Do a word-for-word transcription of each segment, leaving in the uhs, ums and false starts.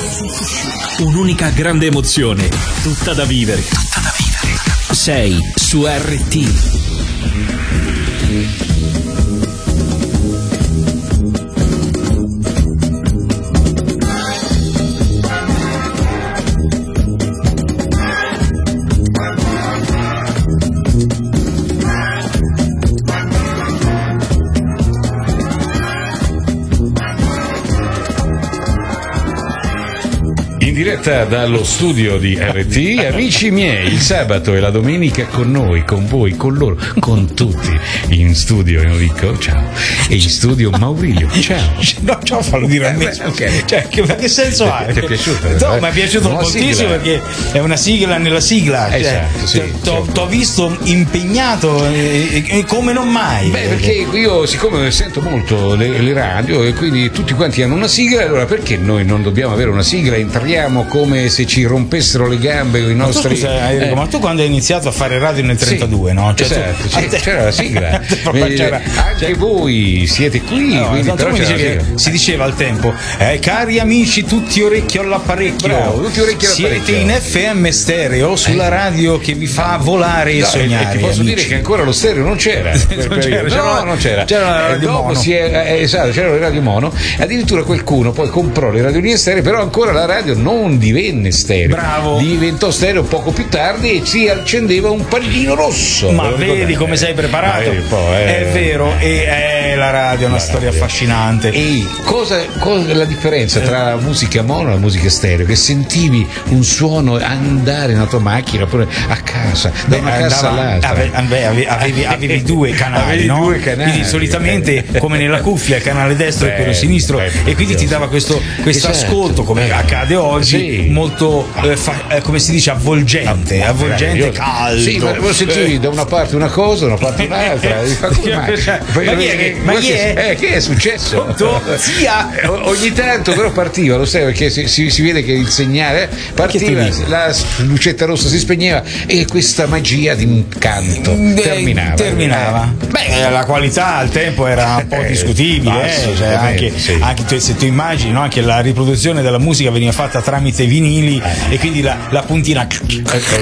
Un'unica grande emozione, tutta da vivere. Tutta da vivere. Sei su R T. Diretta dallo studio di R T, amici miei, il sabato e la domenica con noi, con voi, con loro, con tutti. In studio Enrico, ciao, e in studio Maurilio, ciao. No, ciao, fallo dire a me. Eh, okay. Cioè, che, che senso ha? Ti è piaciuto? No, mi è piaciuto moltissimo perché è una sigla nella sigla. Cioè, esatto, sì, t'ho, certo. t'ho visto impegnato e, e, come non mai. Beh, perché io, siccome sento molto le, le radio e quindi tutti quanti hanno una sigla, allora perché noi non dobbiamo avere una sigla? Entriamo come se ci rompessero le gambe i nostri. Ma tu, scusa, Enrico, eh. ma tu quando hai iniziato a fare radio nel trentadue, sì, no? Cioè, esatto, tu, sì, te... c'era la sigla. c'era, anche cioè... voi siete qui, no, quindi esatto, però c'era la sigla. Si diceva al tempo, eh, cari amici, tutti orecchio all'apparecchio. Bravo, tutti orecchio all'apparecchio. Siete in F M stereo sulla radio che vi fa volare e no, sognare. E ti posso amici. dire che ancora lo stereo non c'era. non c'era, c'era no, non c'era. C'era la radio eh, dopo mono. Si è, eh, esatto, c'era la radio mono. Addirittura qualcuno poi comprò le radioline stereo, però ancora la radio non divenne stereo. Bravo. Diventò stereo poco più tardi e si accendeva un pallino rosso. Ma vedi come sei preparato? Vedi, poi, eh, è vero, e è la radio è una la storia radio. affascinante. E cosa, cosa è la differenza tra la musica mono e la musica stereo? Che sentivi un suono andare nella tua macchina oppure a casa, da Beh, una casa andava, all'altra. ave, avevi, avevi, avevi due canali, avevi no? due canali. Quindi solitamente come nella cuffia il canale destro Beh, e quello sinistro, beh, e quindi ti dava questo esatto. ascolto, come eh. accade oggi, sì. molto eh, fa, eh, come si dice, avvolgente, avvolgente, caldo. Sì, ma lo sentivi da una parte una cosa, da una parte un'altra. Ma come mai? Ma chi è che, ma chi è? Eh, che è successo? Zia! Ogni tanto però partiva, lo sai, perché si, si, si vede che il segnale partiva, la lucetta rossa si spegneva e questa magia di un canto Beh, terminava. terminava. Eh. Beh, la qualità al tempo era un po' Eh, discutibile, eh, cioè anche, sì. anche tu, se tu immagini, no? Anche la riproduzione della musica veniva fatta tramite vinili eh. e quindi la, la puntina Che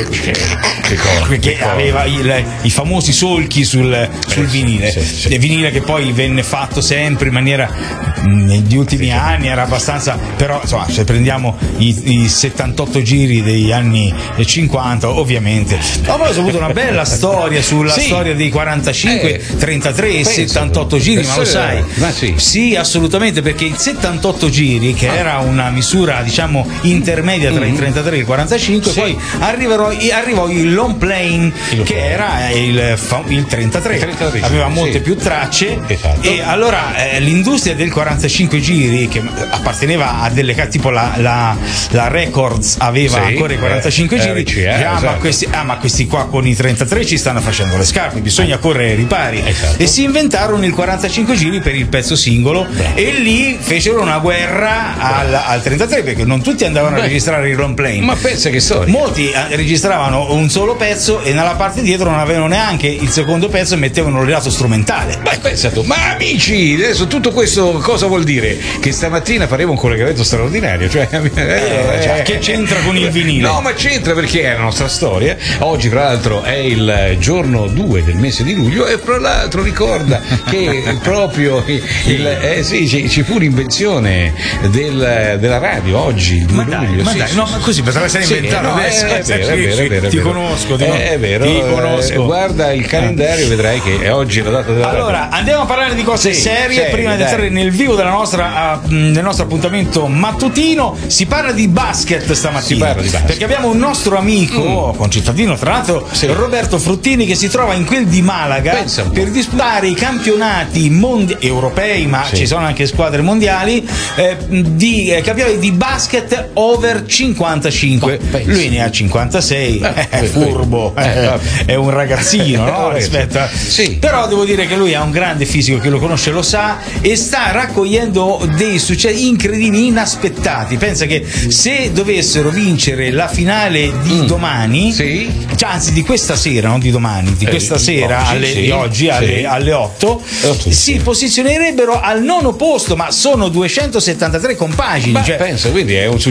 cosa, perché che cosa. aveva il, i famosi solchi sul, sul vinile, sì, sì. il vinile che poi venne fatto sempre in maniera, negli ultimi sì, anni era abbastanza, però insomma se prendiamo i, i settantotto giri degli anni cinquanta ovviamente. Ma poi ho avuto una bella storia sulla Sì. storia dei quarantacinque, Eh, trentatré e penso. settantotto giri, ma lo sai? Ma sì. Sì, assolutamente, perché il settantotto giri, che era una misura diciamo intermedia tra Mm. i trentatré e il quarantacinque, Sì. poi arriverò, arrivò il long plane, Il long che plane. era il, fa- il trentatré, Il trentatré, aveva sì. molte più tracce, Esatto. e allora eh, l'industria del quarantacinque giri, che apparteneva a delle ca- tipo la, la, la Records aveva Sì, ancora i quarantacinque eh, giri, R C A, ah, ma esatto. questi, ah ma questi qua con i trentatré ci stanno facendo le scarpe, bisogna correre ai ripari, Esatto. e si inventarono il quarantacinque giri per il pezzo singolo. Bravo. E lì fecero una guerra al, al trentatré, perché non tutti andavano Beh, a registrare il long plane. Ma pensa che storia. Molti eh, registravano un solo pezzo e nella parte dietro non avevano neanche il secondo pezzo e mettevano il lato strumentale. Ma pensa tu, ma amici, adesso tutto questo cosa vuol dire? Che stamattina faremo un collegamento straordinario, cioè, eh, cioè, che c'entra con il vinile? No, ma c'entra perché è la nostra storia. Oggi, tra l'altro, è il giorno due del mese di luglio e fra l'altro ricorda che proprio il, il, eh, sì, ci, ci fu l'invenzione del, della radio oggi, il due Ma dai, luglio. ma sì, dai, sì, no, ma così potrebbe essere sì, inventato no, adesso. È vero, è vero, è vero, è Ti vero. conosco, ti, È vero, ti eh, conosco. guarda il calendario, vedrai che è oggi la data della Allora, radio. andiamo a parlare di cose Sì, serie serie, prima di dai. entrare nel vivo della nostra, uh, del nostro appuntamento mattutino. Si parla di basket stamattina. Si parla di basket. Perché abbiamo un nostro amico, Mm. concittadino tra l'altro, Sì. Roberto Fruttini, che si trova in quel di Malaga Pensa un po'. per disputare i campionati mondi- europei, ma Sì. ci sono anche squadre mondiali, eh, di eh, campionati di basket over cinquantacinque. Oh, pensa. Lui ne ha cinquantasei, Eh, è furbo, eh, eh, vabbè. è un ragazzino, no? Rispetto a- Sì. Però devo dire che lui ha un grande fisico, che lo conosce lo sa, e sta raccogliendo dei successi incredibili, inaspettati. Pensa che se dovessero vincere la finale di Mm. domani, Sì. cioè, anzi di questa sera, non di domani, di Eh, questa di sera, oggi, alle, sì, di oggi alle, sì. alle otto, Otto, si posizionerebbero al nono posto, ma sono duecentosettantatré compagini. Ma Cioè, pensa, quindi è un successo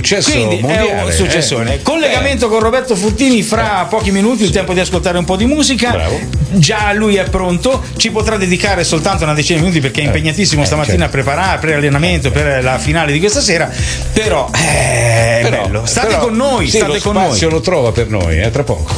successo Quindi mondiale. È un successone. Eh. Collegamento eh. con Roberto Fruttini fra pochi minuti, il tempo di ascoltare un po' di musica. Bravo. Già lui è pronto, ci potrà dedicare soltanto una decina di minuti perché è impegnatissimo eh, stamattina certo. a preparare pre-allenamento per la finale di questa sera. Però eh, è Però, bello. State però, con noi, sì, state lo con spazio noi. lo trova per noi, eh, tra poco.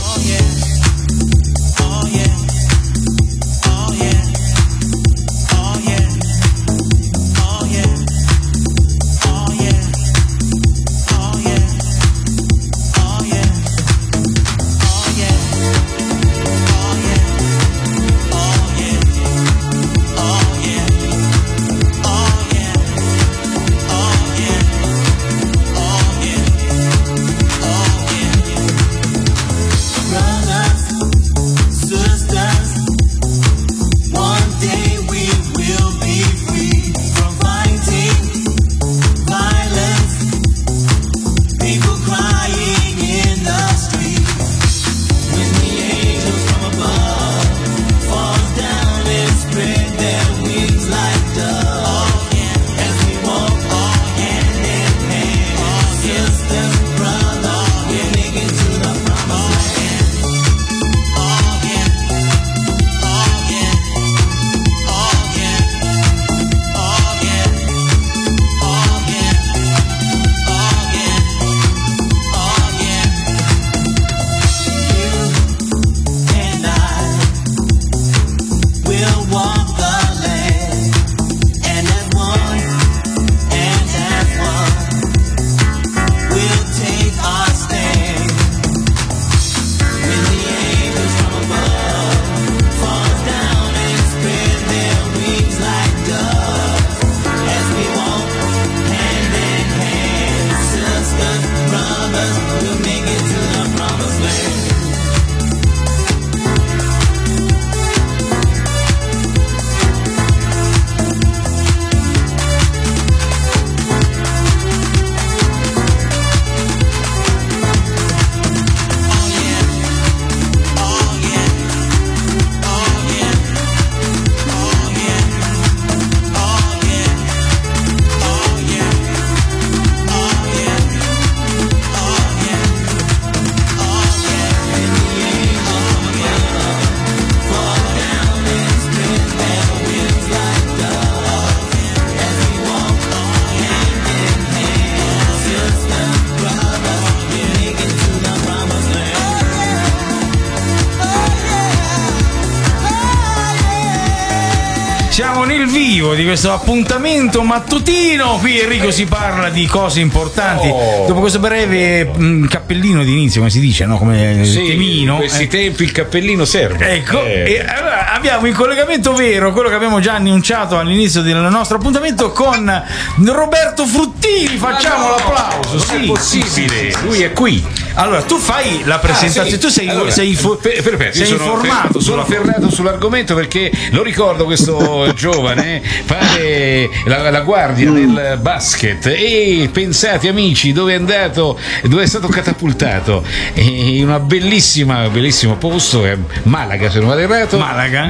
Siamo nel vivo di questo appuntamento mattutino. Qui Enrico si parla di cose importanti. Oh. Dopo questo breve mh, cappellino di inizio, come si dice, no? Come Sì, temino. in questi eh. tempi il cappellino serve. Ecco, Eh. e allora abbiamo il collegamento vero, quello che abbiamo già annunciato all'inizio del nostro appuntamento con Roberto Fruttini. Facciamo Ma no, l'applauso. non Sì. è possibile, lui è qui. Allora, tu fai la presentazione, Ah, sì. tu sei, Allora, sei, fo- per- perfetto, sei io sono informato fer- sulla sono ferrato sull'argomento perché lo ricordo questo giovane fare la, la guardia nel basket e pensate amici dove è andato, dove è stato catapultato, in una bellissima bellissimo posto, è Malaga se non vado errato. Malaga?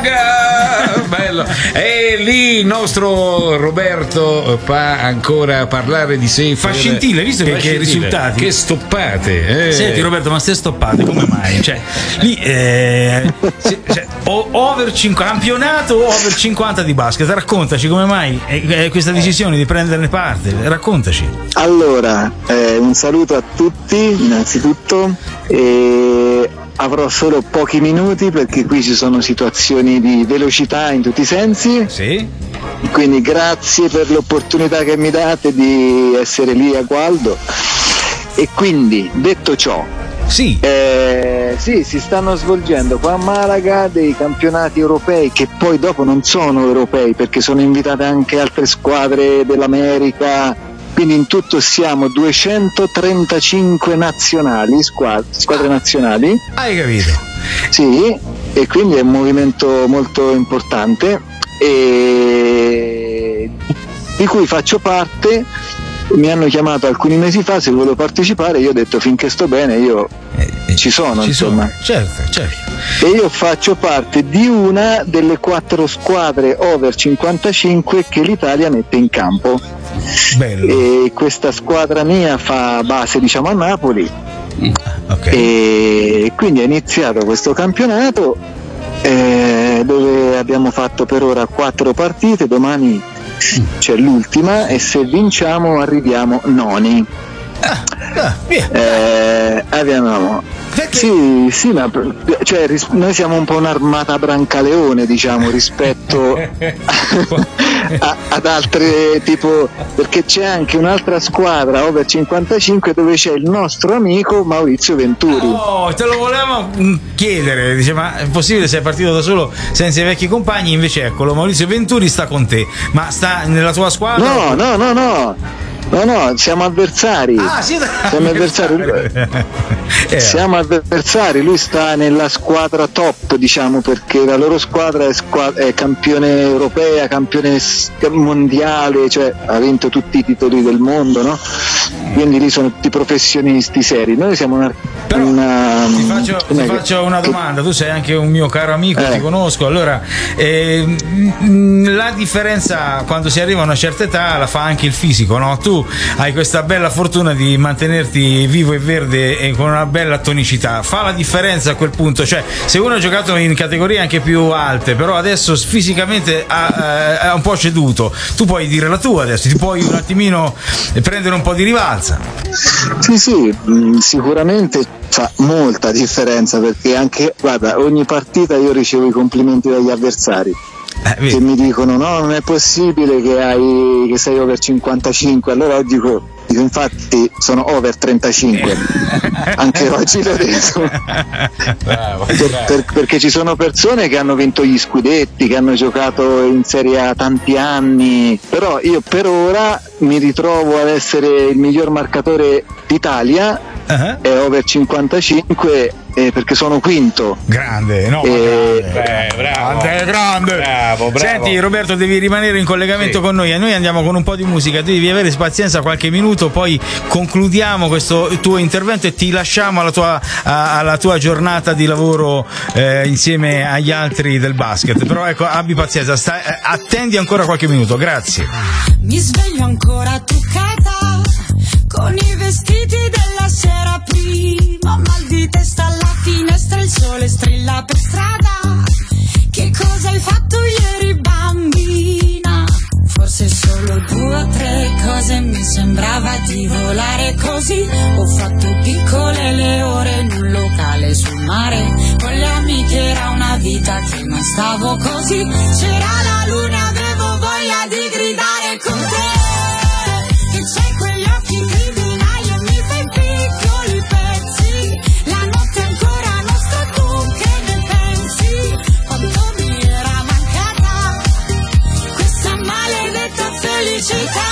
Malaga! Bello. E lì il nostro Roberto fa ancora parlare di sé. Fa per- scintille, visto che- fa che scintille. risultati. Che stoppate. eh. Senti Roberto, ma ste stoppate come mai? Cioè, lì eh, se- cioè, o- over cinquanta, campionato over cinquanta di basket, raccontaci come mai eh, eh, questa decisione di prenderne parte, raccontaci. Allora, eh, un saluto a tutti innanzitutto, e avrò solo pochi minuti perché qui ci sono situazioni di velocità in tutti i sensi, Sì? quindi grazie per l'opportunità che mi date di essere lì a Gualdo. E quindi, detto ciò, Sì. eh, sì, si stanno svolgendo qua a Malaga dei campionati europei che poi dopo non sono europei perché sono invitate anche altre squadre dell'America, quindi in tutto siamo duecentotrentacinque nazionali, squadre, squadre nazionali, Hai capito? sì, e quindi è un movimento molto importante e di cui faccio parte. Mi hanno chiamato alcuni mesi fa se volevo partecipare, io ho detto finché sto bene io Eh, eh, ci sono, ci insomma. sono. Certo, certo. E io faccio parte di una delle quattro squadre over cinquantacinque che l'Italia mette in campo. Bello. E questa squadra mia fa base, diciamo, a Napoli. Okay. E quindi è iniziato questo campionato eh, dove abbiamo fatto per ora quattro partite, domani c'è l'ultima e se vinciamo arriviamo noni. Ah, ah, via. Eh, abbiamo Perché? sì, sì, ma cioè, ris- noi siamo un po' un'armata Brancaleone, diciamo, rispetto a, ad altre, tipo, perché c'è anche un'altra squadra over cinquantacinque dove c'è il nostro amico Maurizio Venturi. Oh, te lo volevo chiedere, dice, ma è possibile, sei partito da solo senza i vecchi compagni? Invece eccolo, Maurizio Venturi sta con te, ma sta nella tua squadra? No, no, no, no. No, no, siamo avversari. Ah, siete siamo avversari. eh. Siamo avversari, lui sta nella squadra top, diciamo, perché la loro squadra è, squadra, è campione europea, campione mondiale, cioè ha vinto tutti i titoli del mondo, no? Quindi lì sono tutti professionisti seri. Noi siamo una. Però una ti faccio, ti faccio una domanda, tu sei anche un mio caro amico, eh. ti conosco, allora eh, mh, la differenza quando si arriva a una certa età la fa anche il fisico, no? Tu hai questa bella fortuna di mantenerti vivo e verde e con una bella tonicità, fa la differenza a quel punto, cioè se uno ha giocato in categorie anche più alte però adesso fisicamente ha, ha un po' ceduto, tu puoi dire la tua adesso, ti puoi un attimino prendere un po' di rivalsa. Sì, sì, mh, sicuramente fa molta differenza, perché anche, guarda, ogni partita io ricevo i complimenti dagli avversari. Eh, che mi dicono no, non è possibile che hai che sei over cinquantacinque, allora oggi dico, dico infatti sono over trentacinque anche oggi l'ho detto. Bravo, per, bravo. per, perché ci sono persone che hanno vinto gli scudetti, che hanno giocato in Serie A tanti anni, però io per ora mi ritrovo ad essere il miglior marcatore d'Italia. Uh-huh. È over cinquantacinque eh, perché sono quinto. Grande, no? E... grande, eh, bravo. grande, grande. Bravo, bravo. Senti Roberto, devi rimanere in collegamento sì. con noi, e noi andiamo con un po' di musica, devi avere pazienza qualche minuto, poi concludiamo questo tuo intervento e ti lasciamo alla tua, a, alla tua giornata di lavoro eh, insieme agli altri del basket, però ecco, abbi pazienza, stai, eh, attendi ancora qualche minuto, grazie. Mi sveglio ancora truccata con i vestiti della sera prima, mal di testa alla finestra, il sole strilla per strada. Che cosa hai fatto ieri, bambina? Forse solo due o tre cose, mi sembrava di volare così. Ho fatto piccole le ore in un locale sul mare, con le amiche era una vita che non stavo così. C'era la luna, avevo voglia di gridare con te. Che c'hai quegli occhi criminali e mi fai piccoli pezzi. La notte ancora nostra, tu che ne pensi? Quanto mi era mancata questa maledetta felicità.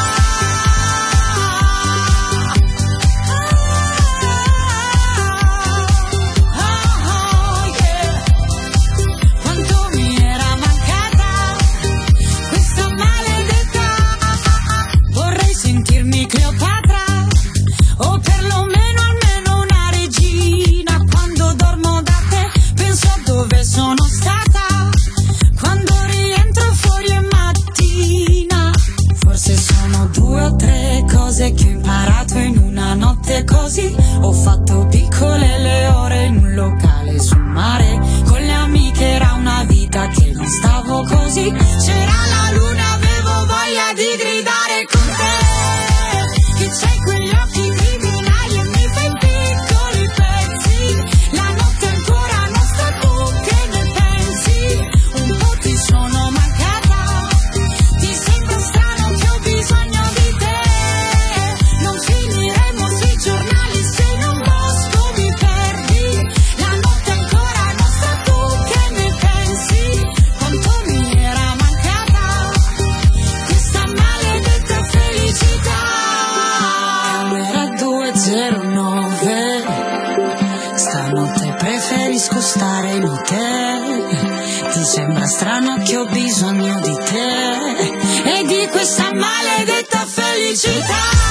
Che ho imparato in una notte così. Ho fatto piccole le ore in un locale sul mare, con le amiche era una vita che non stavo così. C'era la luna, avevo voglia di gridare con te. Che c'hai quegli occhi criminali e mi fai piccoli pezzi. La notte ancora nostra, tu che ne pensi? Un po' ti sono mancata, ti sembra strano che ho bisogno di te. Non finiremo sui giornali se in un bosco mi perdi. La notte ancora nostra, tu che ne pensi? Quanto mi era mancata questa maledetta felicità. Camera due zero nove, stanotte preferisco stare in hotel. Ti sembra strano che ho bisogno di te e di questa maledetta felicità.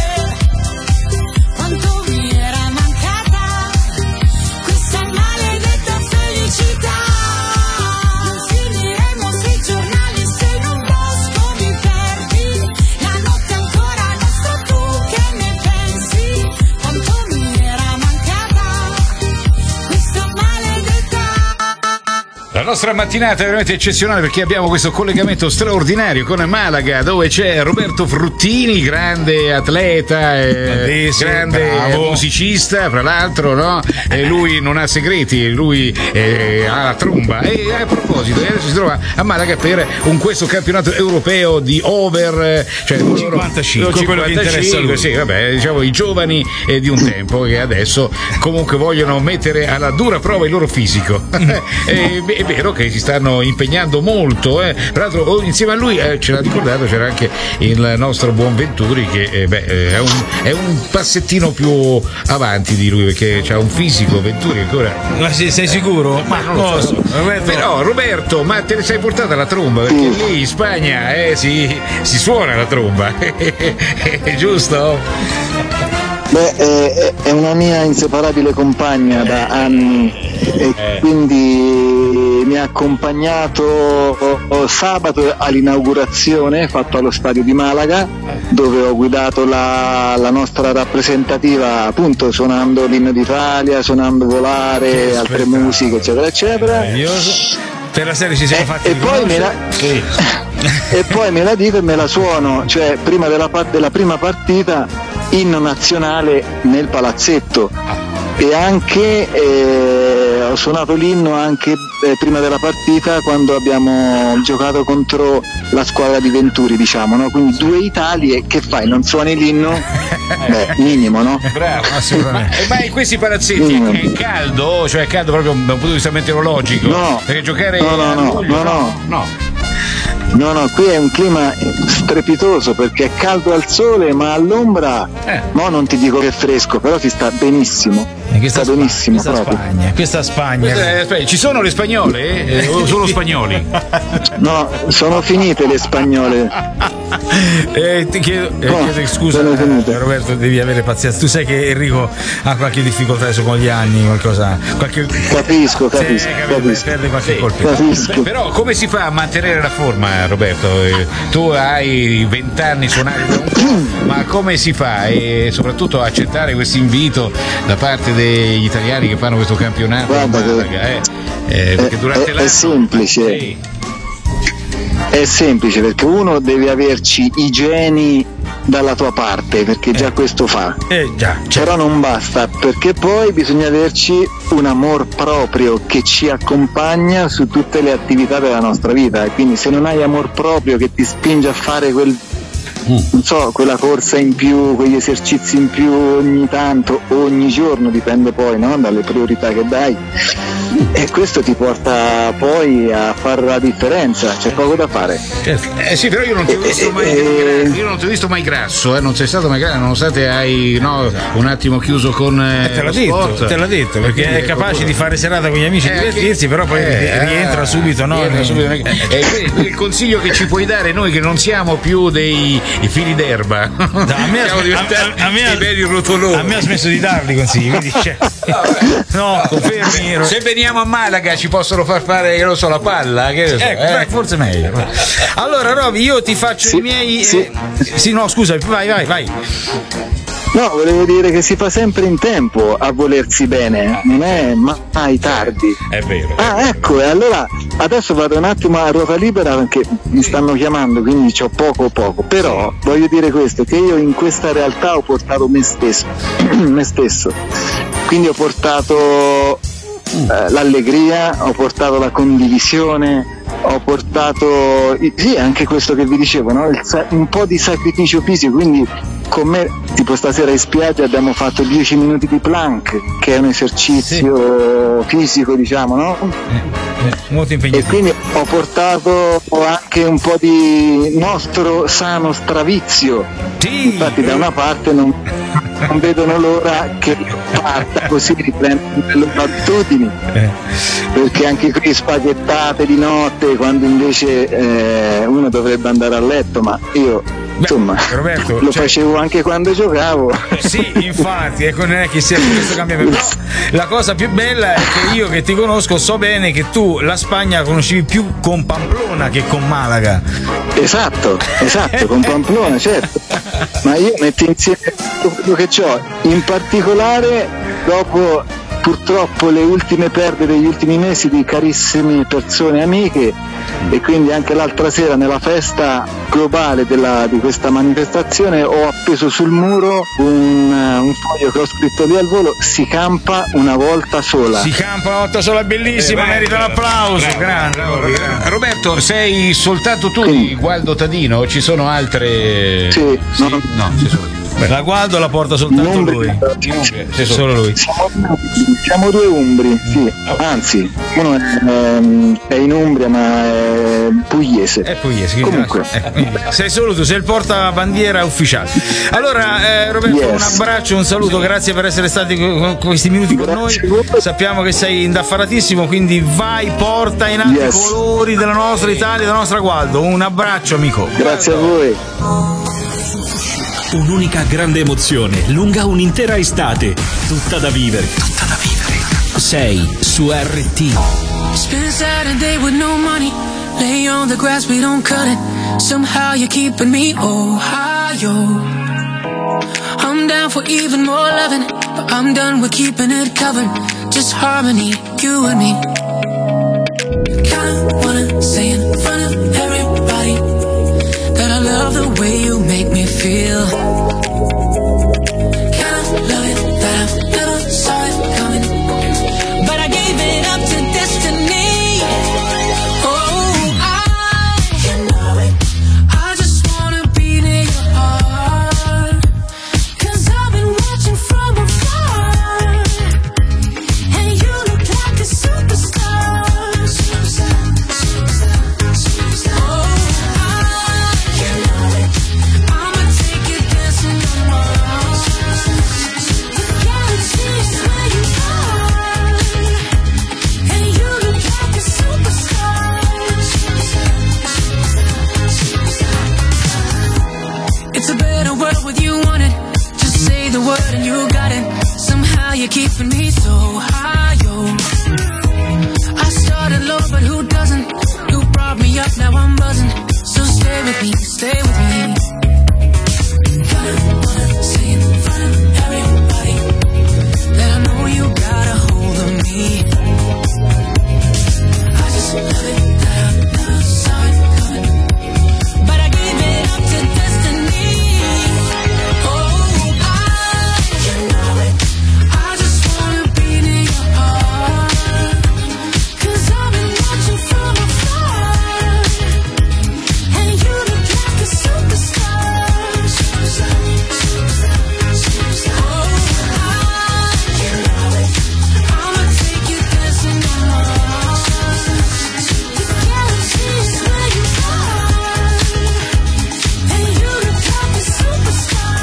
Quanto mi era mancata questa maledetta La nostra mattinata è veramente eccezionale perché abbiamo questo collegamento straordinario con Malaga, dove c'è Roberto Fruttini, grande atleta, eh, grande bravo. musicista, fra l'altro, no? E lui non ha segreti, lui eh, ha la tromba. E a proposito, adesso si trova a Malaga per un questo campionato europeo di over, cioè cinquantacinque, loro, quello che interessa a lui. sì, vabbè, diciamo i giovani eh, di un tempo che adesso comunque vogliono mettere alla dura prova il loro fisico. e, è vero che si stanno impegnando molto, eh. Tra l'altro insieme a lui eh, ce l'ha ricordato, c'era anche il nostro buon Venturi che eh, beh, è, un, è un passettino più avanti di lui perché c'ha un fisico. Venturi ancora. Ma sei, sei sicuro? Ma non lo so. Roberto. Però Roberto, ma te ne sei portata la tromba? Perché lì in Spagna eh, si, si suona la tromba, è giusto? Beh, è, è una mia inseparabile compagna da anni e quindi mi ha accompagnato sabato all'inaugurazione fatto allo stadio di Malaga, dove ho guidato la, la nostra rappresentativa appunto suonando l'inno d'Italia, suonando Volare, altre musiche eccetera eccetera. Per la serie ci siamo e, fatti e poi me la sì. e poi me la dico e me la suono, cioè prima della, della prima partita inno nazionale nel palazzetto e anche eh, ho suonato l'inno anche eh, prima della partita quando abbiamo giocato contro la squadra di Venturi, diciamo, no? Quindi due Italie, che fai? Non suoni l'inno? Beh, minimo, no? Bravo, assolutamente. Ma, ma in questi palazzetti Mm. è caldo? Cioè è caldo proprio da un punto di vista meteorologico? No. Perché giocare No, no, a no, luglio, no, no. no. No, no, qui è un clima strepitoso perché è caldo al sole, ma all'ombra Eh. no, non ti dico che è fresco, però si sta benissimo. E questa sta Spa- benissimo questa proprio. Spagna, questa Spagna. Questa è- aspetta, ci sono le spagnole? Eh, o solo spagnoli? No, sono finite le spagnole. Eh, ti chiedo, eh, No, chiedo scusa sono finite. eh, Roberto, devi avere pazienza. Tu sai che Enrico ha qualche difficoltà adesso con gli anni, qualcosa, qualche... Capisco, Sì, capisco, capito, capisco. perde qualche Sì. colpo. Capisco. Beh, però come si fa a mantenere la forma, Roberto? Eh, tu hai vent'anni suonati da un po', ma come si fa? E soprattutto a accettare questo invito da parte degli italiani che fanno questo campionato a Guarda che- Malaga, eh? Eh, perché è- durante è l'anno semplice. Sì. È semplice perché uno deve averci i geni dalla tua parte, perché già questo fa. Eh già, cioè, Però non basta, perché poi bisogna averci un amor proprio che ci accompagna su tutte le attività della nostra vita. E quindi se non hai amor proprio che ti spinge a fare quel non so, quella corsa in più, quegli esercizi in più ogni tanto, ogni giorno, dipende poi, no? Dalle priorità che dai, e questo ti porta poi a fare la differenza, c'è poco da fare. Eh sì, però io non ti ho visto mai, Eh, io non ti ho visto mai grasso, eh? Non sei stato mai grasso, nonostante hai no, un attimo chiuso con eh, te l'ha lo detto, sport. te l'ha detto, perché Quindi, è capace proprio- di fare serata con gli amici e Eh, divertirsi, però poi eh, rientra ah, subito, no? rientra Eh, subito. E quindi, quindi il consiglio che ci puoi dare noi che non siamo più dei i fili d'erba, No, a me ha- siamo diventati a- a- a me ha- i veri rotoloni. A me ha smesso di darli consigli, quindi cioè, no, confermi. Se veniamo a Malaga ci possono far fare, che lo so, la palla, che ne so, Ecco, eh. beh, forse meglio. Allora, Roby, io ti faccio Sì, i miei. sì. eh, sì, no, scusa, vai, vai, vai. No, volevo dire che si fa sempre in tempo a volersi bene, non è mai tardi. È vero. Ah, ecco, e allora adesso vado un attimo a ruota libera perché mi stanno chiamando, quindi c'ho poco poco. Però voglio dire questo, che io in questa realtà ho portato me stesso, me stesso. Quindi ho portato eh, l'allegria, ho portato la condivisione, ho portato sì, anche questo che vi dicevo, no? Il sa- un po' di sacrificio fisico, quindi con me tipo stasera in spiaggia abbiamo fatto dieci minuti di plank, che è un esercizio fisico, diciamo, no? Eh, molto E impegnativo. quindi ho portato anche un po' di nostro sano stravizio. Sì. Infatti da una parte non, non vedono l'ora che parta, così riprendono le loro abitudini, Eh. perché anche qui spaghettate di notte quando invece eh, uno dovrebbe andare a letto, ma io insomma Roberto, lo cioè- facevo anche quando giocavo. Sì, infatti, ecco, non è che sia questo cambiamento. Però la cosa più bella è che io che ti conosco so bene che tu la Spagna la conoscevi più con Pamplona che con Malaga. Esatto, esatto, con Pamplona, certo. Ma io metto insieme tutto quello che ho, in particolare dopo purtroppo le ultime perdite degli ultimi mesi di carissime persone amiche, e quindi anche l'altra sera nella festa globale della, di questa manifestazione ho appeso sul muro un, un foglio che ho scritto lì al volo: si campa una volta sola. Si campa una volta sola, bellissima, eh, merita un applauso. Bravo, grande, bravo, grande. bravo. Roberto, sei soltanto tu Sì. di Gualdo Tadino o ci sono altre? Sì, sì? no. No, sei solo. La Gualdo la porta soltanto Umbri. lui. Sei solo. Solo lui. Siamo, siamo due umbri, sì. Anzi, uno è, ehm, è in Umbria ma è pugliese. È pugliese. Comunque. Eh, sei solo tu, sei il portabandiera ufficiale. Allora, eh, Roberto, Yes. un abbraccio, un saluto, grazie per essere stati con questi minuti con noi. Grazie a voi. Sappiamo che sei indaffaratissimo, quindi vai, porta in alto Yes. i colori della nostra Italia, della nostra Gualdo. Un abbraccio, amico. Grazie a voi. Un'unica grande emozione, lunga un'intera estate, tutta da vivere. Tutta da vivere. Sei su R T. Spend a Saturday with no money, lay on the grass, we don't cut it. Somehow you're keeping me Ohio. I'm down for even more loving, but I'm done with keeping it covered. Just harmony, you and me. Kinda wanna say in front of everybody that I love the way you make me feel. Kinda love it that I never saw it coming, but I gave it up to destiny. Oh, I, you know it, I just wanna be near your heart, 'cause I've been watching from afar, and you look like a superstar. Superstar, superstar, superstar. Oh, I, you know it, I'ma take you dancing on Mars. The galaxy's where you are, and you look like a superstar. It's a better world with you on it. Just say the word and you got it. Somehow you're keeping me so high, yo. I started low, but who doesn't? You brought me up, now I'm buzzing. So stay with me, stay with me. Kinda wanna say in front of everybody that I know you got a hold of me. I just love it that I never saw it coming, but I gave it up to destiny. Oh, I, you know it, I just wanna be near your heart, 'cause I've been watching from afar, and you look like a superstar. Superstar, superstar, superstar. Oh, I, you know it, I'ma take you dancing on Mars. The galaxy's where you are, and you look like a superstar.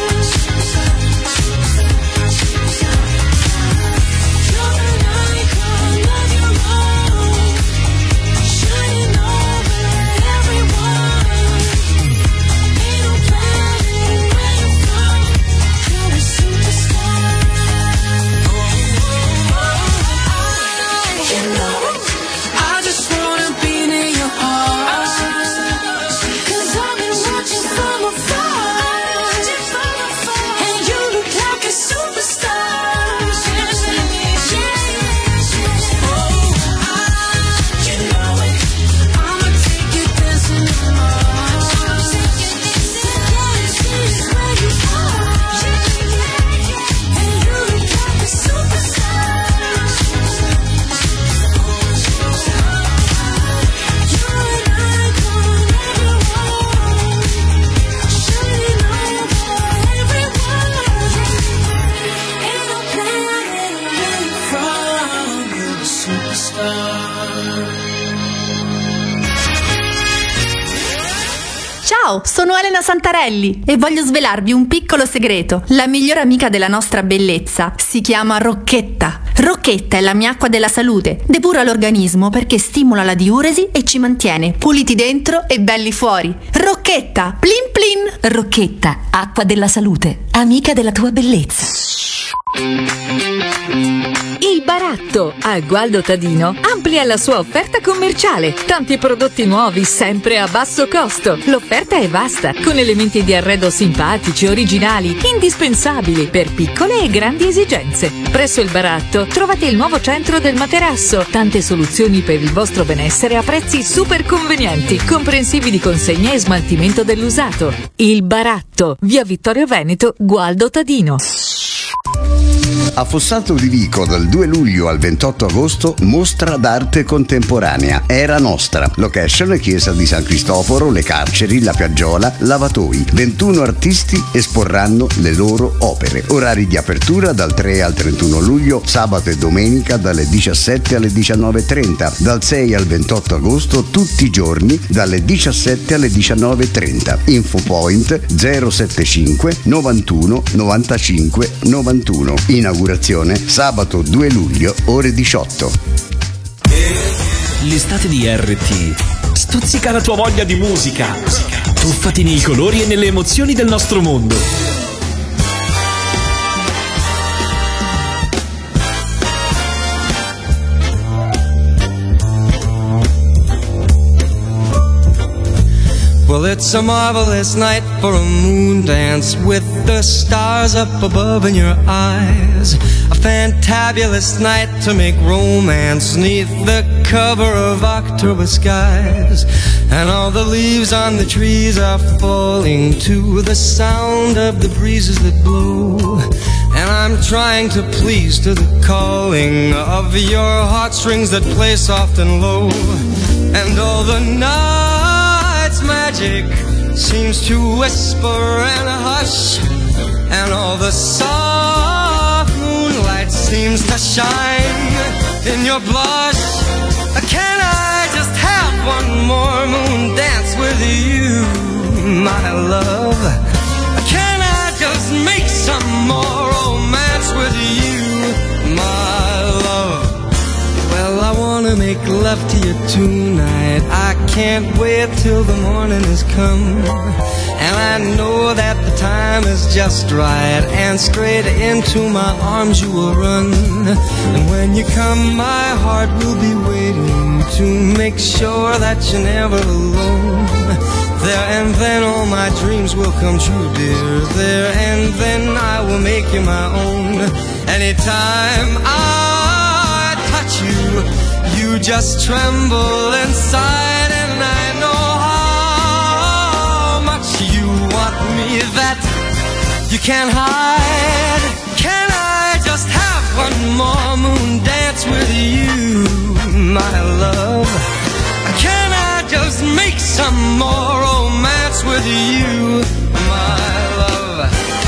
You're an icon of your own, shining over everyone. Ain't no planning where you're from, you're a superstar. You know it, I just wanna be near your heart, 'cause I've been watching from afar, and you look like a superstar. Oh, I, you know it, I'ma take you dancing on Mars. The galaxy's where you are, and you look like a superstar. You're an icon of your own, shining over everyone. Ain't no planning where you're from, you're a superstar. Ciao, sono Elena Santarelli e voglio svelarvi un piccolo segreto. La migliore amica della nostra bellezza si chiama Rocchetta. Rocchetta è la mia acqua della salute. Depura l'organismo perché stimola la diuresi e ci mantiene puliti dentro e belli fuori. Rocchetta, plin plin. Rocchetta, acqua della salute, amica della tua bellezza. Il Baratto a Gualdo Tadino amplia la sua offerta commerciale. Tanti prodotti nuovi sempre a basso costo. L'offerta è vasta, con elementi di arredo simpatici, originali, indispensabili per piccole e grandi esigenze. Presso il Baratto trovate il nuovo centro del materasso. Tante soluzioni per il vostro benessere a prezzi super convenienti, comprensivi di consegna e smaltimento dell'usato. Il Baratto, via Vittorio Veneto, Gualdo Tadino. A Fossato di Vico dal due luglio al ventotto agosto mostra d'arte contemporanea Era Nostra. Location chiesa di San Cristoforo, le carceri, la piaggiola, lavatoi. ventuno artisti esporranno le loro opere. Orari di apertura dal tre al trentuno luglio, sabato e domenica dalle diciassette alle diciannove e trenta, dal sei al ventotto agosto tutti i giorni dalle diciassette alle diciannove e trenta. Infopoint zero settantacinque novantuno novantacinque novantuno. Inaugurazione sabato due luglio ore diciotto. L'estate di R T stuzzica la tua voglia di musica. Tuffati nei colori e nelle emozioni del nostro mondo. Well, it's a marvelous night for a moon dance with the stars up above in your eyes. A fantabulous night to make romance neath the cover of October skies. And all the leaves on the trees are falling to the sound of the breezes that blow. And I'm trying to please to the calling of your heartstrings that play soft and low. And all the night's magic seems to whisper and hush, and all the soft moonlight seems to shine in your blush. Can I just have one more moon dance with you, my love? Can I just make some more romance with you, my love? Well, I wanna make love to you tonight. I can't wait till the morning has come. And I know that the time is just right, and straight into my arms you will run. And when you come, my heart will be waiting to make sure that you're never alone. There and then all my dreams will come true, dear. There and then I will make you my own. Anytime I touch you, you just tremble inside, and I know how much you want me that you can't hide. Can I just have one more moon dance with you, my love? Can I just make some more romance with you, my love?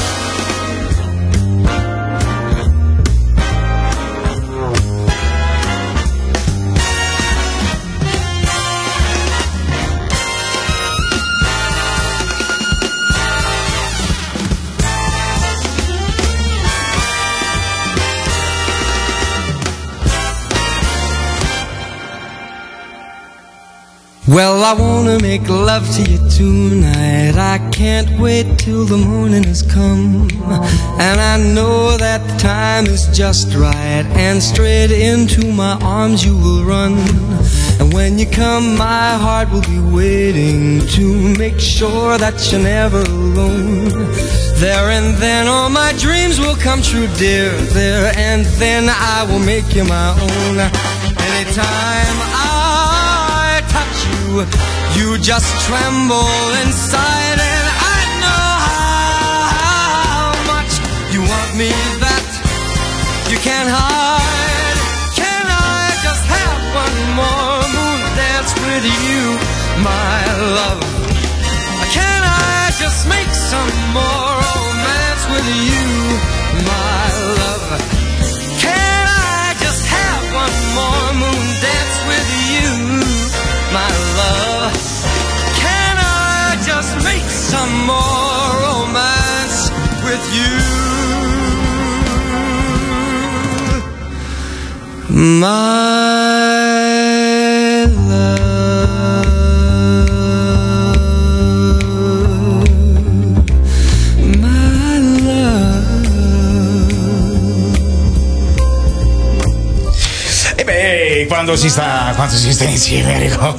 Well, I wanna make love to you tonight. I can't wait till the morning has come. And I know that the time is just right, and straight into my arms you will run. And when you come, my heart will be waiting to make sure that you're never alone. There and then all my dreams will come true, dear. There and then I will make you my own. Anytime I touch you, you just tremble inside, and I know how much you want me that you can't hide. Can I just have one more moon dance with you, my love? Can I just make some more romance with you, my love? Can I just have one more moon dance with you, my love? Can I just make some more romance with you, my love? My love. quanto si sta, quanto si sta insieme, Enrico.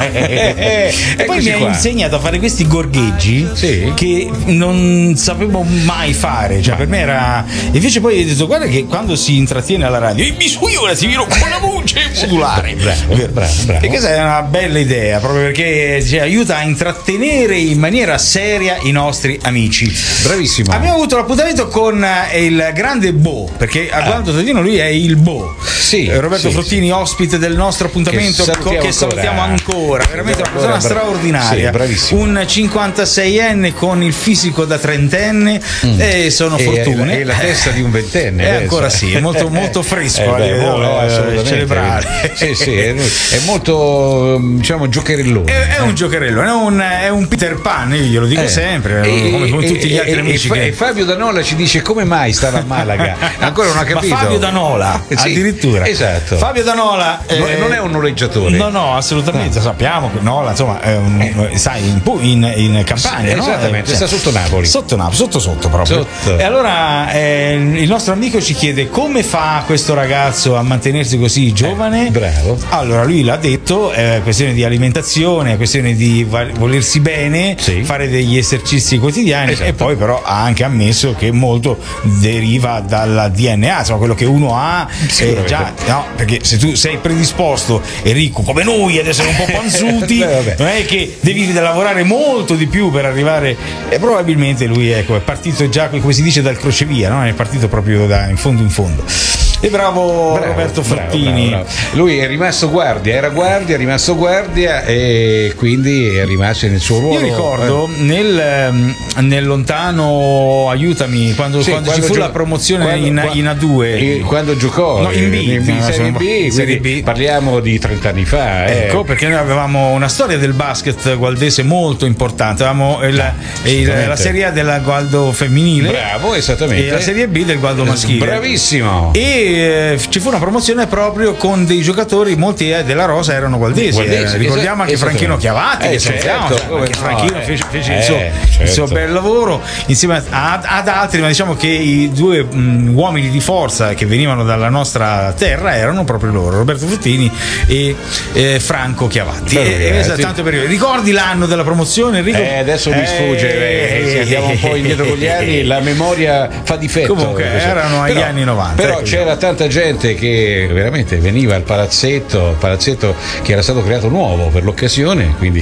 E poi mi ha qua. insegnato a fare questi gorgheggi Sì. che non sapevo mai fare, cioè per me era. Invece poi ho detto guarda che quando si intrattiene alla radio mi ora si viro con la voce modulare. Bravo, bravo, bravo. E questa è una bella idea, proprio perché ci aiuta a intrattenere in maniera seria i nostri amici. Bravissimo. Abbiamo avuto l'appuntamento con eh, il grande Bo, perché a Gualdo Tadino lui è il Bo. Sì, Eh, Roberto sì, Frottini, ospite del nostro appuntamento, Che salutiamo che salutiamo ancora. ancora. Veramente una Ancora persona bra- straordinaria. sì, bravissimo. Un cinquantaseienne con il fisico da trentenne e sono E fortune. e la testa di un ventenne. È adesso. ancora sì, è molto, molto fresco Eh, a beh, livello, no, eh, assolutamente. cerebrale. Sì, sì, è, è molto, diciamo, giocherellone. È, è un giocherello, è un, è un Peter Pan, io glielo dico Eh. sempre, E- come con e- tutti gli e- altri e- amici. e, Fa- che... e Fabio Danola ci dice come mai stava a Malaga. Ancora non ha capito. Ma Fabio Danola, Sì, addirittura. esatto. Fabio Danola No, eh, non è un noleggiatore. No, no, assolutamente. Sappiamo che Nola, insomma, è un, sai, in, in, in Campania, Sì, no? esattamente, Eh, sta sotto Napoli. Sotto Napoli, sotto sotto proprio. Sotto. E allora eh, il nostro amico ci chiede come fa questo ragazzo a mantenersi così giovane. Eh, bravo. Allora lui l'ha detto, è questione di alimentazione, è questione di va- volersi bene, Sì. fare degli esercizi quotidiani Esatto. e poi però ha anche ammesso che molto deriva dal D N A, insomma quello che uno ha eh, Sicuramente. già, no, perché se tu sei predisposto e ricco come noi ad essere un po' panzuti, Beh, vabbè. non è che devi lavorare molto di più per arrivare, e probabilmente lui ecco, è partito già come si dice dal crocevia, no? È partito proprio da in fondo in fondo. E bravo, Bravo, Roberto bravo, Frottini. bravo, bravo. Lui è rimasto guardia, era guardia, è rimasto guardia e quindi è rimasto nel suo ruolo. Io ricordo nel, ehm, nel lontano, aiutami, quando, Sì, quando ci quando fu gio- la promozione quando- in, qua- in A due. eh, quando giocò No, in B, in B, no, Serie insomma, B, Serie quindi B. parliamo di trenta anni fa. eh. Ecco, perché noi avevamo una storia del basket gualdese molto importante. Avevamo il- il- assolutamente. la Serie A della Gualdo femminile Bravo, esattamente. e la Serie B del Gualdo maschile. Bravissimo. E eh, ci fu una promozione proprio con dei giocatori, molti eh, della Rosa erano gualdesi. Gualdesi, eh, ricordiamo anche esatto, Franchino Chiavati, eh, che certo, salutiamo, cioè, come anche no, Franchino eh. fece, fece Eh, il, suo, certo. il suo bel lavoro insieme a- ad altri, ma diciamo che i due mh, uomini di forza che venivano dalla nostra terra erano proprio loro, Roberto Fruttini e eh, Franco Chiavatti. Franco E- Chiavatti. e- tanto per ricordi l'anno della promozione, Enrico? Eh, adesso mi sfugge, eh, se andiamo un po' indietro con gli anni, la memoria fa difetto. Comunque, Così. erano agli Però- anni novanta, Però ecco. c'era tanta gente che veramente veniva al palazzetto, palazzetto che era stato creato nuovo per l'occasione, quindi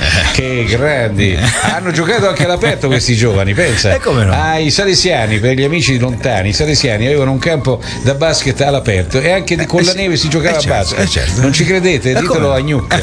che grandi. Hanno giocato anche all'aperto questi giovani, pensa. E come no? Ai salesiani, per gli amici lontani, i salesiani avevano un campo da basket all'aperto e anche di- con Eh, la sì. neve si giocava Eh, a certo, basket. eh, certo. Non ci credete? Eh, Ditelo come? a Gnucca.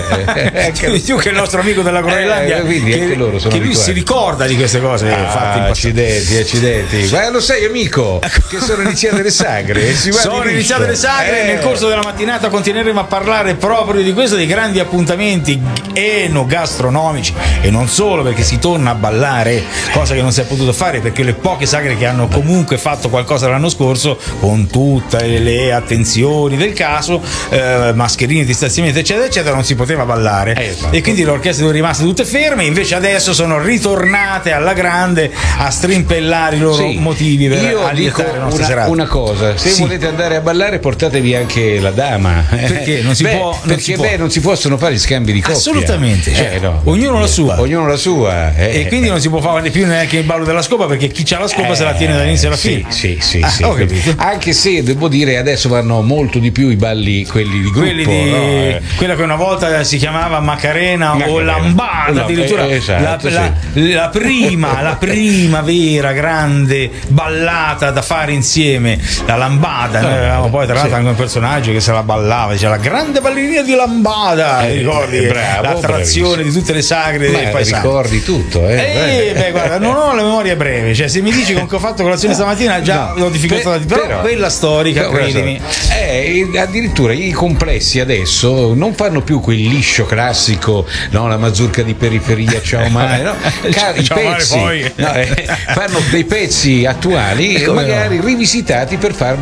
Tu che è il nostro amico della Groenlandia, Eh, quindi che, anche loro sono che lui abituati. si ricorda di queste cose fatte in Ah, passato. accidenti, accidenti. Ma lo sai, amico, che sono iniziate le sagre. e si va Sono di liscio. iniziate le sagre, Eh. nel corso della mattinata continueremo a parlare proprio di questo, dei grandi appuntamenti enogastronomici e non solo, perché si torna a ballare, cosa che non si è potuto fare perché le poche sagre che hanno comunque fatto qualcosa l'anno scorso, con tutte le attenzioni del caso, eh, mascherine, distanziamento eccetera eccetera, non si poteva ballare Eh, esatto. e quindi le orchestre sono rimaste tutte ferme, invece adesso sono ritornate alla grande a strimpellare i loro Sì, motivi per io dico allietare le nostre una, serate. una cosa, se Sì. volete andare a ballare portatevi anche la dama. Perché non si Beh, può- non perché si può. beh, non si possono fare gli scambi di coppia. Assolutamente, cioè, Eh, no. ognuno la sua. Ognuno la sua. eh. E quindi non si può fare più neanche il ballo della scopa, perché chi ha la scopa se la tiene dall'inizio alla sì, fine. Sì, sì, Ah, sì. ho capito. Anche se devo dire adesso vanno molto di più i balli, quelli di gruppo. Quelli di, no? Eh. quella che una volta si chiamava Macarena, o Macarena. lambada, La- addirittura eh, esatto, la, la- la prima, la prima vera grande ballata da fare insieme, la lambada. Noi avevamo poi tra l'altro sì. anche un personaggio che se la ballava, diceva la grande ballerina di lambada, Eh, ti ricordi? bravo, L'attrazione bravissimo. di tutte le sagre Ma del paesaggio. ricordi tutto, eh? Eh, beh, guarda, non ho la memoria breve, cioè se mi dici con che ho fatto colazione stamattina già No, ho difficoltà, pe- però, però- quella storica, Però, credimi. eh, addirittura i complessi adesso non fanno più quel liscio classico, no, la mazurka di periferia, ciao mare, no? Ca- i Ciao, mare, pezzi, poi. no, eh, fanno dei pezzi attuali E e come magari no? rivisitati per far ballare.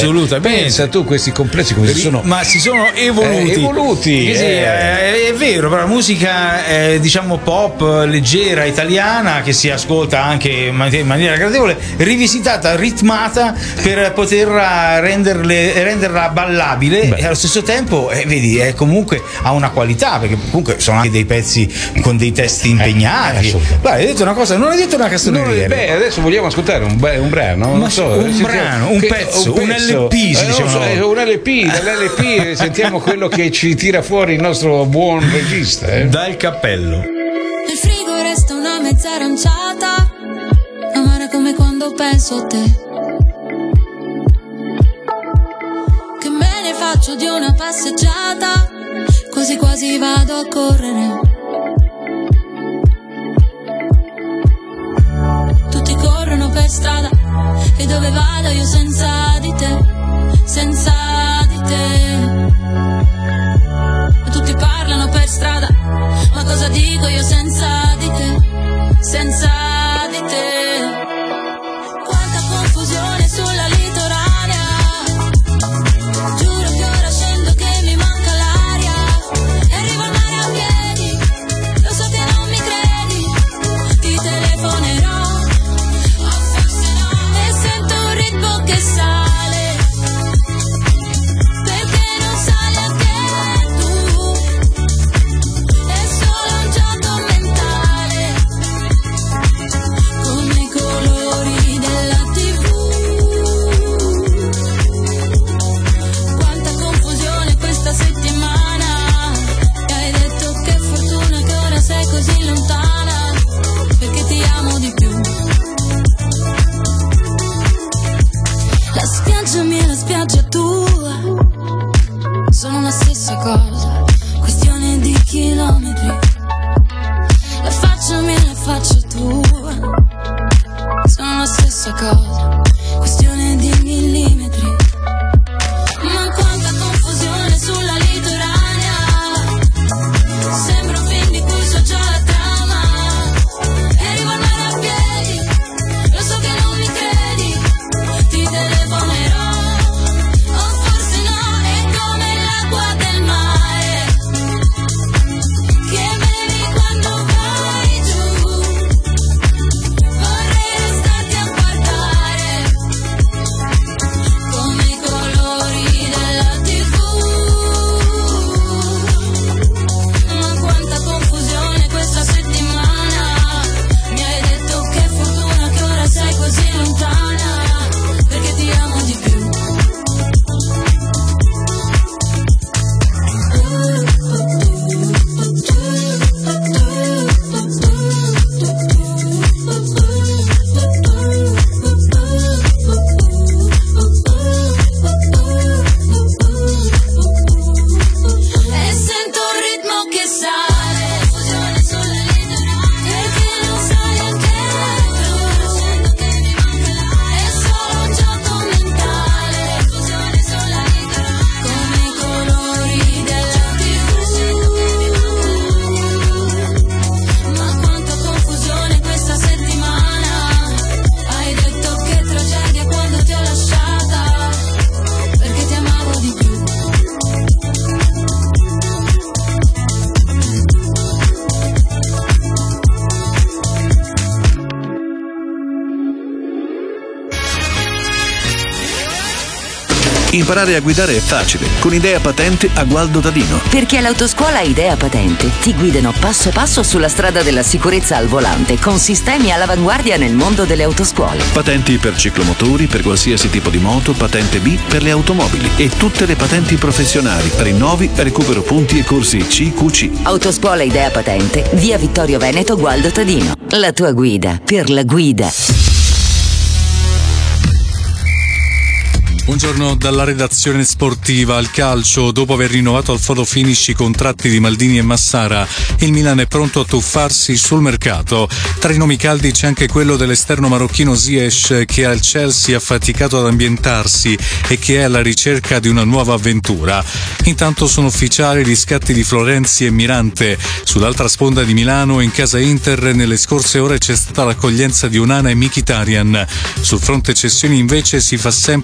Assolutamente. Pensa tu questi complessi come si sono. Ma si sono evoluti. Eh, evoluti. Sì, sì, eh. è, è vero, però la musica è, diciamo pop leggera italiana che si ascolta anche in maniera gradevole, rivisitata, ritmata per poterla renderle, renderla ballabile. Beh. E allo stesso tempo, eh, vedi, è comunque ha una qualità, perché comunque sono anche dei pezzi con dei testi impegnati. Eh, Guarda, hai detto una cosa, non hai detto una castroneria. Beh, adesso vogliamo ascoltare un, un brano, non Ma so, un sentiamo, brano, un che, pezzo, un, un pezzo, L P, si eh, diceva so, una volta. un L P, dall'L P sentiamo quello che ci tira fuori il nostro buon regista. Eh. Dal cappello. Nel frigo resta una mezza aranciata, amara come quando penso a te. Che me ne faccio di una passeggiata, quasi quasi vado a correre. Tutti corrono per strada e dove vado io senza di te, senza di te. Tutti parlano per strada, ma cosa dico io senza di te, senza di te. Quanta confusione sulla litoranea, giuro che ora scendo che mi manca l'aria. E arrivo al mare a piedi, lo so che non mi credi, ti telefonerò, o forse no. E sento un ritmo che sale, perché non sale anche tu. È solo un gioco mentale, come i colori della tivù. Quanta confusione questa settimana, e hai detto che fortuna che ora sei così lontana, perché ti amo di più. La spiaggia mia e la spiaggia tua sono la stessa cosa, questione di chilometri. La faccia mia e la faccia tua sono la stessa cosa, questione di millimetri. Ma quanta confusione sulla litoranea, sembra un film di cui so già la trama. E arrivo al mare a piedi, lo so che non mi credi, ti telefonerò, o forse no. È come l'acqua del mare che bevi quando vai giù. Vorrei restarti a guardare, come i colori della tivù. Ma quanta confusione questa settimana, mi hai detto che fortuna che ora sei così lontana, perché ti amo di più. E sento un ritmo che sale, confusione sulla litoranea, perché non sai anche tu, scendo che mi manca l'aria. È solo un gioco mentale, confusione sulla litoranea, come i colori della tivù. Ma quanta confusione questa settimana, hai detto che tragedia quando ti ho lasciata, perché ti amavo di più. Imparare a guidare è facile, con Idea Patente a Gualdo Tadino. Perché all'autoscuola Idea Patente ti guidano passo passo sulla strada della sicurezza al volante, con sistemi all'avanguardia nel mondo delle autoscuole. Patenti per ciclomotori, per qualsiasi tipo di moto, patente B per le automobili e tutte le patenti professionali, rinnovi, recupero punti e corsi C Q C. Autoscuola Idea Patente, via Vittorio Veneto, Gualdo Tadino. La tua guida per la guida. Buongiorno dalla redazione sportiva. Al calcio, dopo aver rinnovato al photo finish i contratti di Maldini e Massara, il Milan è pronto a tuffarsi sul mercato. Tra i nomi caldi c'è anche quello dell'esterno marocchino Ziyech, che al Chelsea ha faticato ad ambientarsi e che è alla ricerca di una nuova avventura. Intanto sono ufficiali gli scatti di Florenzi e Mirante. Sull'altra sponda di Milano, in casa Inter, nelle scorse ore c'è stata l'accoglienza di Onana e Mkhitaryan. Sul fronte cessioni invece si fa sempre più concorrenza.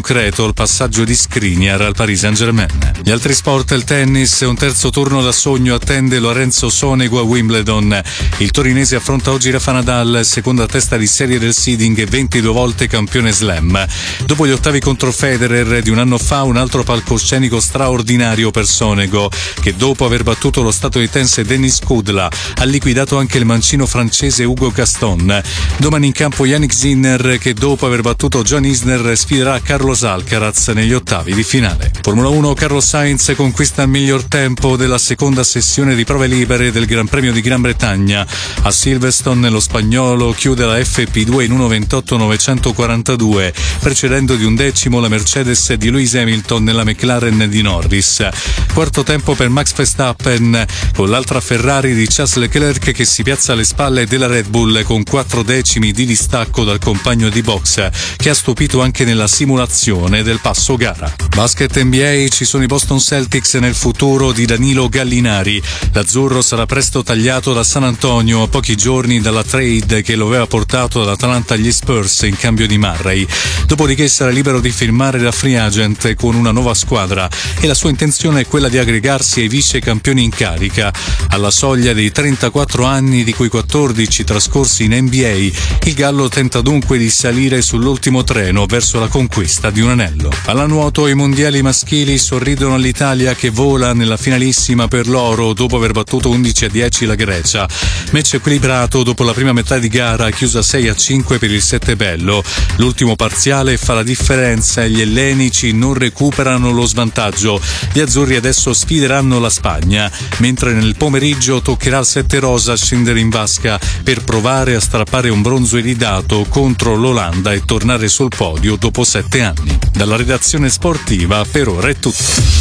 concreto il passaggio di Skriniar al Paris Saint-Germain. Gli altri sport, il tennis, un terzo turno da sogno attende Lorenzo Sonego a Wimbledon. Il torinese affronta oggi Rafa Nadal, seconda testa di serie del seeding e ventidue volte campione slam. Dopo gli ottavi contro Federer di un anno fa, un altro palcoscenico straordinario per Sonego, che dopo aver battuto lo statunitense Dennis Kudla ha liquidato anche il mancino francese Hugo Gaston. Domani in campo Yannick Sinner, che dopo aver battuto John Isner sfiderà Carlos Alcaraz negli ottavi di finale. Formula uno, Carlos Sainz conquista il miglior tempo della seconda sessione di prove libere del Gran Premio di Gran Bretagna. A Silverstone lo spagnolo chiude la F P due in uno ventotto novecentoquarantadue, precedendo di un decimo la Mercedes di Lewis Hamilton nella McLaren di Norris. Quarto tempo per Max Verstappen, con l'altra Ferrari di Charles Leclerc che si piazza alle spalle della Red Bull con quattro decimi di distacco dal compagno di box, che ha stupito anche nella simulazione del passo gara. Basket N B A, ci sono i Boston Celtics nel futuro di Danilo Gallinari. L'azzurro sarà presto tagliato da San Antonio a pochi giorni dalla trade che lo aveva portato dall'Atlanta agli Spurs in cambio di Murray. Dopodiché sarà libero di firmare da free agent con una nuova squadra e la sua intenzione è quella di aggregarsi ai vice campioni in carica. Alla soglia dei trentaquattro anni, di cui quattordici trascorsi in N B A, il Gallo tenta dunque di salire sull'ultimo treno verso la conquista di un anello. Alla nuoto, i mondiali maschili sorridono all'Italia che vola nella finalissima per l'oro dopo aver battuto undici a dieci la Grecia. Match equilibrato dopo la prima metà di gara, chiusa sei a cinque per il Settebello. L'ultimo parziale fa la differenza e gli ellenici non recuperano lo svantaggio. Gli azzurri adesso sfideranno la Spagna, mentre nel pomeriggio toccherà al Sette Rosa scendere in vasca per provare a strappare un bronzo iridato contro l'Olanda e tornare sul podio dopo sette anni. Dalla redazione sportiva per ora è tutto.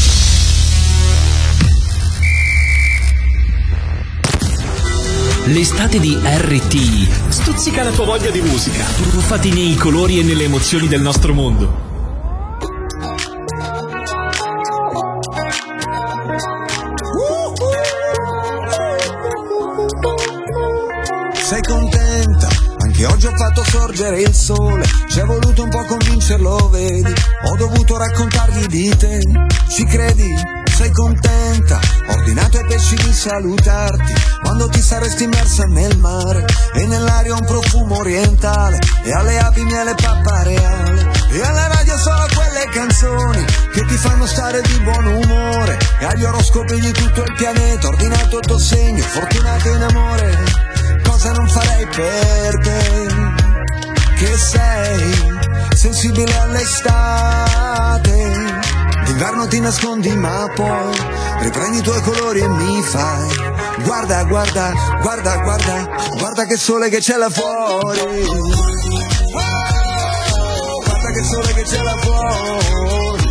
L'estate di R T I stuzzica la tua voglia di musica, tuffati nei colori e nelle emozioni del nostro mondo. Sei contenta? Anche oggi ho fatto sorgere il sole, ci è voluto un po' convincerlo, vedi? Ho dovuto raccontargli di te, ci credi? Sei contenta? Ho ordinato ai pesci di salutarti quando ti saresti immersa nel mare, e nell'aria un profumo orientale, e alle api miele pappa reale, e alla radio solo quelle canzoni che ti fanno stare di buon umore, e agli oroscopi di tutto il pianeta ho ordinato il tuo segno, fortunato in amore. Cosa non farei per te, che sei sensibile all'estate? D'inverno ti nascondi ma poi riprendi i tuoi colori e mi fai guarda, guarda, guarda, guarda, guarda che sole che c'è là fuori, guarda che sole che c'è là fuori,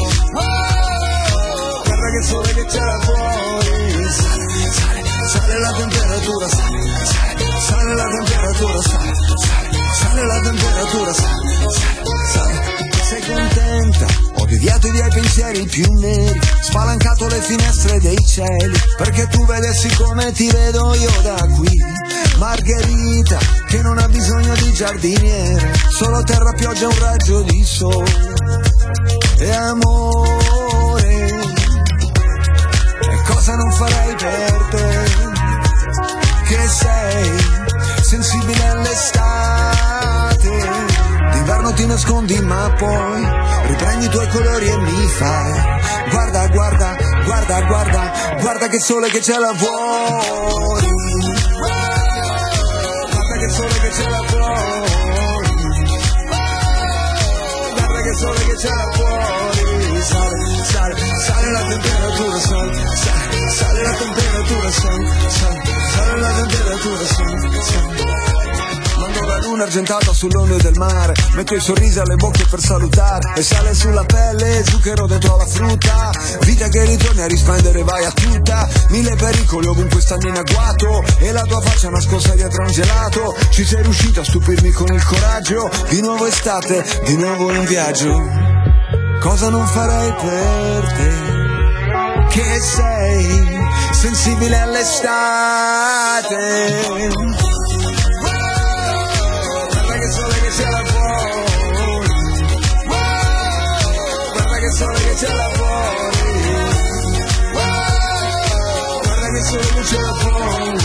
guarda che sole che c'è là fuori, sale, sale, sale la temperatura, sale, sale, sale la temperatura, sale, sale, sale la temperatura, sale, sale, sale. Sei contenta? Ho deviato i miei pensieri più neri, spalancato le finestre dei cieli, perché tu vedessi come ti vedo io da qui. Margherita, che non ha bisogno di giardiniere, solo terra, pioggia, un raggio di sole e amore. E cosa non farei per te, che sei sensibile all'estate? D'inverno ti nascondi ma poi riprendi i tuoi colori e mi fai guarda, guarda, guarda, guarda, guarda che sole che c'è là fuori, guarda che sole che c'è là fuori, guarda che sole che c'è là fuori, sale, sale, sale la temperatura, sale, sale, sale la temperatura, sale, sale, sale la temperatura, sale, sale. Mando la luna argentata sull'onde del mare, metto i sorrisi alle bocche per salutare, e sale sulla pelle zucchero dentro la frutta, vita che ritorni a rispendere, vai a tutta, mille pericoli ovunque stanno in agguato, e la tua faccia nascosta dietro un gelato. Ci sei riuscito a stupirmi con il coraggio, di nuovo estate, di nuovo in viaggio. Cosa non farei per te, che sei sensibile all'estate? Guarda che sole che c'è là fuori, c'è là fuori. Oh, guarda che sole luce là fuori.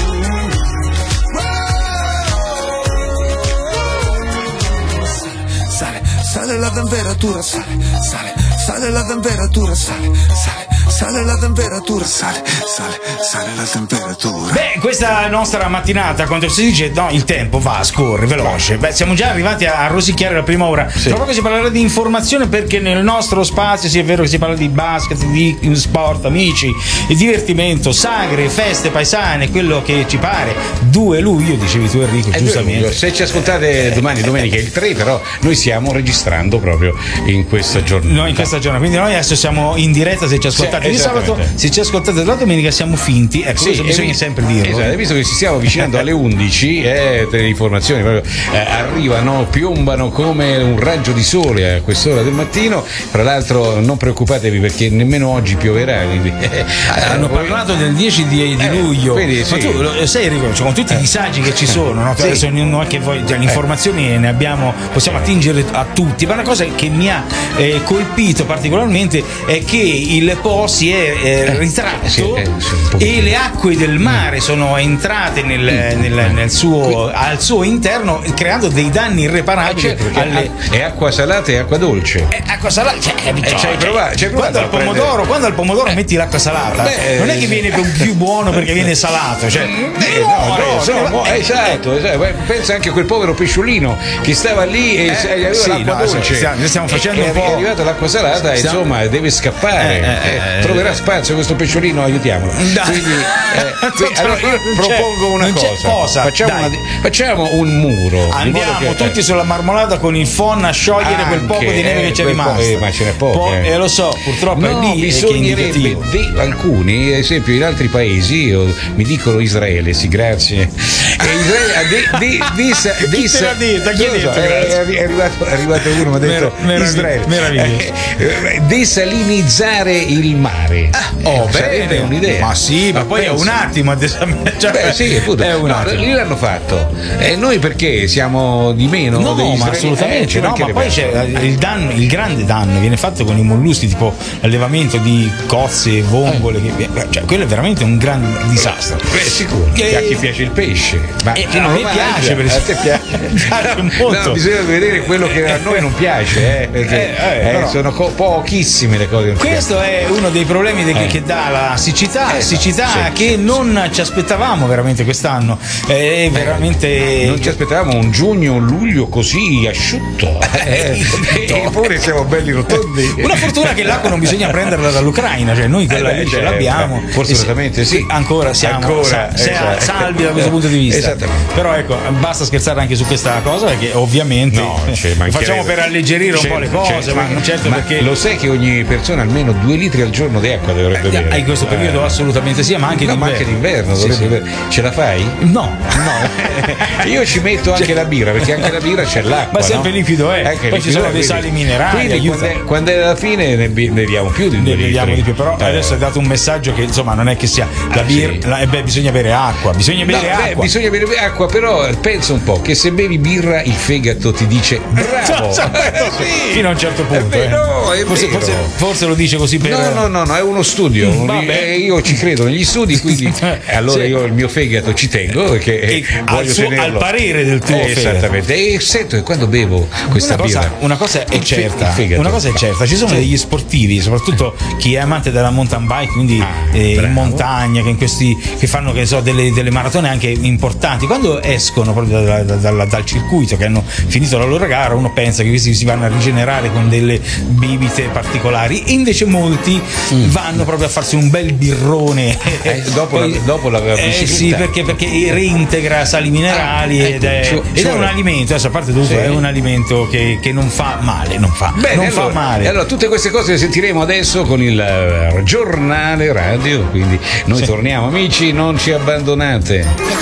Oh, sale, sale la temperatura, sale, sale, sale la temperatura, sale, sale, sale la temperatura, sale, sale, sale la temperatura. Beh, questa nostra mattinata, quando si dice no, il tempo va, scorre, veloce. Beh, siamo già arrivati a rosicchiare la prima ora. Tra poco si parlerà di informazione, perché nel nostro spazio, sì è vero che si parla di basket, di sport, amici, di divertimento, sagre, feste paesane, quello che ci pare. due luglio, dicevi tu Enrico, È giustamente. luglio. Se ci ascoltate domani, domenica è il tre, però noi stiamo registrando proprio in questa giornata. Noi in questa giornata, quindi noi adesso siamo in diretta. Se ci ascoltate Sì, di sabato, esattamente. se ci ascoltate la domenica siamo finti. Ecco, Sì, questo e bisogna vi- sempre dirlo. Esatto, visto che ci stiamo avvicinando alle undici, eh, le informazioni proprio, eh, arrivano, piombano come un raggio di sole a quest'ora del mattino. Tra l'altro non preoccupatevi perché nemmeno oggi pioverà. Quindi, eh, Hanno voi- parlato del dieci di, di Eh, luglio, quindi, ma sì. tu lo sai Enrico, cioè, con tutti i disagi che ci sono, no? Sì. Adesso non è che voi, cioè, le informazioni ne abbiamo, possiamo attingere a tutti, ma una cosa che mi ha eh, colpito particolarmente è che il Po si è eh, ritratto sì, eh, sì, un pochettino. e le acque del mare sono entrate nel, nel- nel suo, al suo interno, creando dei danni irreparabili. Certo, perché alle, è acqua salata e acqua dolce. eh, acqua salata, cioè, Eh, ci hai provato- ci hai provato quando al a prendere- pomodoro, quando al pomodoro metti l'acqua salata, Beh, non è che sì. viene più, più buono perché viene salato, cioè, Eh, no, muore, no, cioè, no, mo- eh, esatto, esatto. Beh, pensa anche a quel povero pesciolino che stava lì e Eh, se- gli aveva sì, l'acqua no, dolce. stiamo- noi stiamo E- facendo e un po'- è arrivata l'acqua salata e Stiamo- insomma deve scappare. Eh, eh, Eh, eh, troverà spazio questo pesciolino, aiutiamolo. Dai. Quindi, eh, qui- allora io Non c'è- propongo una non c'è cosa. cosa, Facciamo, dai. una- facciamo un muro. di modo Andiamo che- tutti sulla marmolata con il phon a sciogliere quel Anche, poco di neve eh, che c'è quel po- rimasto. eh, ma ce n'è poco, Poi- eh. eh, lo so, purtroppo No, è lì che è bisognerebbe indicativo. di alcuni, ad esempio in altri paesi, io, mi dicono Israele, sì, grazie. E Israele ha di, di, di, sa- Chi di te sa- l'ha detto? Chi non ha lo so, detto è, grazie? è arrivato, è arrivato uno, mi ha detto Mer- meraviglia- Israele. meraviglioso. Eh, desalinizzare il mare. Oh, Eh, sarebbe bene. un'idea. Ma sì, ma poi è penso. un attimo. Cioè, Beh, sì, appunto. è un No, attimo. lì l'hanno fatto. E noi perché siamo di meno? No, degli ma israeliani? assolutamente Eh, ci no, ma mancherebbe poi altro. c'è il danno, il grande danno viene fatto con i molluschi, tipo l'allevamento di cozze, vongole, che- cioè quello è veramente un gran disastro. Beh, sicuro. E- A chi piace il pesce, ma Eh, chi a non me lo piace, mangia? per A te esempio. piace? Piace No, molto. no, bisogna vedere quello che a noi non piace, eh, perché Eh, eh, eh, però- sono co- pochissime le cose che non ci Questo è uno dei problemi de- Eh. che dà la siccità, Eh, siccità sì, che non ci aspettavano veramente quest'anno. È veramente. piacciono. Non ci aspettavamo un giugno, un luglio così asciutto. Eh, eppure siamo belli rotondi. Una fortuna che l'acqua non bisogna prenderla dall'Ucraina, cioè noi quella Eh, beh, lì ce certo. l'abbiamo. Fortunatamente E se- sì. Ancora siamo Ancora, sa- se- esatto. salvi da questo punto di vista. Esattamente. Però ecco, basta scherzare anche su questa cosa perché ovviamente No, ci lo mancherebbe. facciamo per alleggerire un Certo, po' le cose, certo, ma non certo ma perché. lo sai che ogni persona almeno due litri al giorno di acqua dovrebbe Eh, bere. in questo periodo Eh. assolutamente sì, ma anche No, ma d'inverno. anche d'inverno Sì, dovrebbe sì. bere. Ce la fai? No, No, io ci metto anche la birra perché anche la birra c'è l'acqua. Ma sempre no? liquido è. Anche Poi ci liquido sono è, dei quindi- sali minerali, Quindi aiuta. quando è, quando è alla fine ne bi- ne beviamo più di ne due beviamo litri. di più, però Eh. adesso hai dato un messaggio che insomma non è che sia la Ah, birra, sì. la- eh, beh, bisogna bere acqua, bisogna No, bere beh, acqua. bisogna bere acqua, però pensa un po' che se bevi birra il fegato ti dice bravo. Sì. Fino a un certo punto. È eh. vero, è forse, vero. forse- forse lo dice così per. No, no, no, no, è uno studio. Mm, Un- vabbè. eh, io ci credo negli studi, quindi eh, allora Sì. io il mio fegato ci tengo perché E eh, al voglio suo- tenerlo. al parere del tuo Eh, fegato. Esattamente. E sento che quando bevo questa Una cosa, birra, una cosa è il fe- certa, il fegato. una cosa è certa, ci sono Sì. degli sportivi, soprattutto chi è amante della mountain bike, quindi eh, in montagna, che in questi che fanno che ne so, delle, delle maratone anche importanti, quando escono proprio da- da- da- dal circuito, che hanno finito la loro gara, uno pensa che questi si vanno a rigenerare con delle bibite particolari, e invece molti vanno proprio a farsi un bel birrone. Eh, dopo Poi- la- dopo la eh, bicicletta. sì, perché, perché reintegra sali minerali Ah, ed, ecco, è, ci- ed ci è un vuole- alimento, adesso a parte tutto, Sì. è un alimento che, che non fa male, non fa, Bene, non allora, fa male. e allora tutte queste cose le sentiremo adesso con il eh, giornale radio, quindi noi Sì. torniamo amici, non ci abbandonate.